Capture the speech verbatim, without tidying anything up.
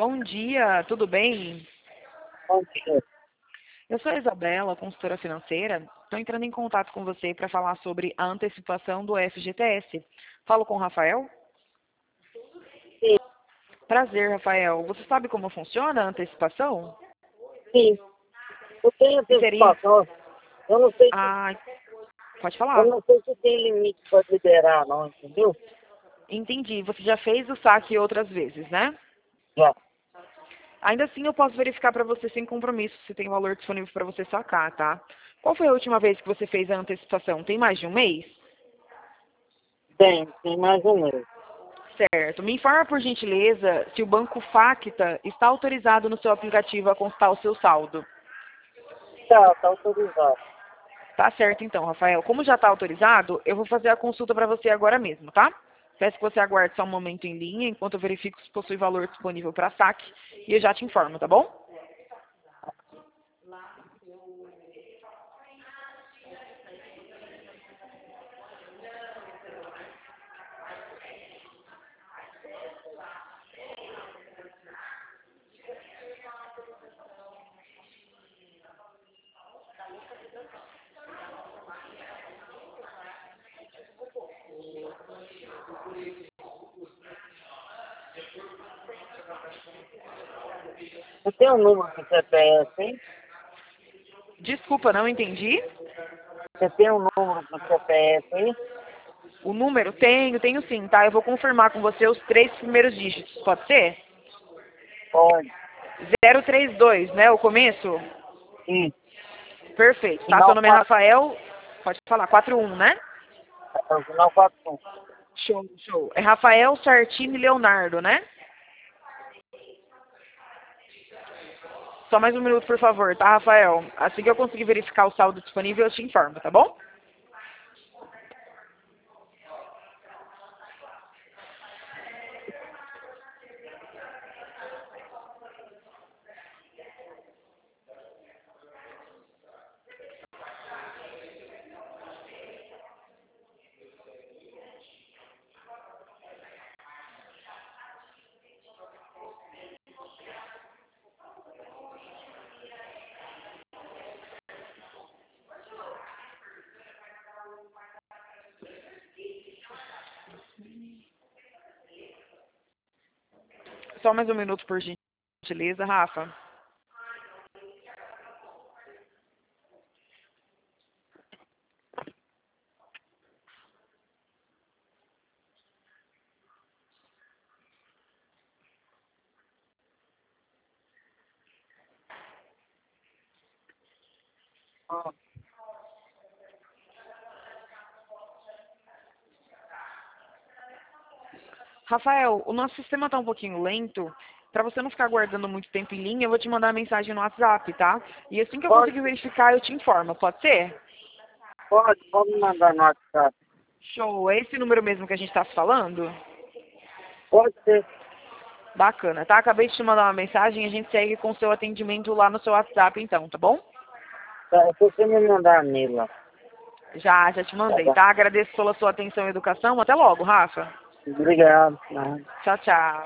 Bom dia, tudo bem? Bom dia. Eu sou a Isabela, consultora financeira. Estou entrando em contato com você para falar sobre a antecipação do F G T S. Falo com o Rafael? Sim, Prazer, Rafael. Você sabe como funciona a antecipação? sim. Eu tenho E seria... antecipação. Eu não sei se, Ah, pode eu falar. não sei se tem limite para liberar, não, entendeu? Entendi. Você já fez o saque outras vezes, né? Já. Ainda assim, eu posso verificar para você sem compromisso se tem valor disponível para você sacar, tá? Qual foi a última vez que você fez a antecipação? Tem mais de um mês? Tem, tem mais um mês. Certo. Me informa, por gentileza, se o Banco Facta está autorizado no seu aplicativo a constar o seu saldo. Tá, tá autorizado. Tá certo, então, Rafael. Como já está autorizado, eu vou fazer a consulta para você agora mesmo, tá? Peço que você aguarde só um momento em linha, enquanto eu verifico se possui valor disponível para saque, e eu já te informo, tá bom? Você tem um número do C P F, hein? Desculpa, não entendi. Você tem um número do C P F, hein? O número? Tenho, tenho sim, tá? Eu vou confirmar com você os três primeiros dígitos, pode ser? Pode. zero três dois, né? O começo? Sim. Perfeito, tá? Seu Final nome é quatro, Rafael, pode falar, quatro um, né? é o final quatro um. Show, show. É Rafael Sartini Leonardo, né? Só mais um minuto, por favor, tá, Rafael? Assim que eu conseguir verificar o saldo disponível, eu te informo, tá bom? Só mais um minuto, por gentileza, Rafa. Ah, Rafael, o nosso sistema tá um pouquinho lento. Pra você não ficar aguardando muito tempo em linha, eu vou te mandar uma mensagem no WhatsApp, tá? E assim que eu Pode, conseguir verificar, eu te informo, pode ser? pode, pode me mandar no WhatsApp. Show. É esse número mesmo que a gente tá se falando? Pode ser. Bacana, tá? Acabei de te mandar uma mensagem e a gente segue com o seu atendimento lá no seu WhatsApp, então, tá bom? Tá, se você me mandar nele lá. Já, já te Tá mandei, bom. tá? Agradeço pela sua atenção e educação. Até logo, Rafa. Obrigado. Tá. Tchau, tchau.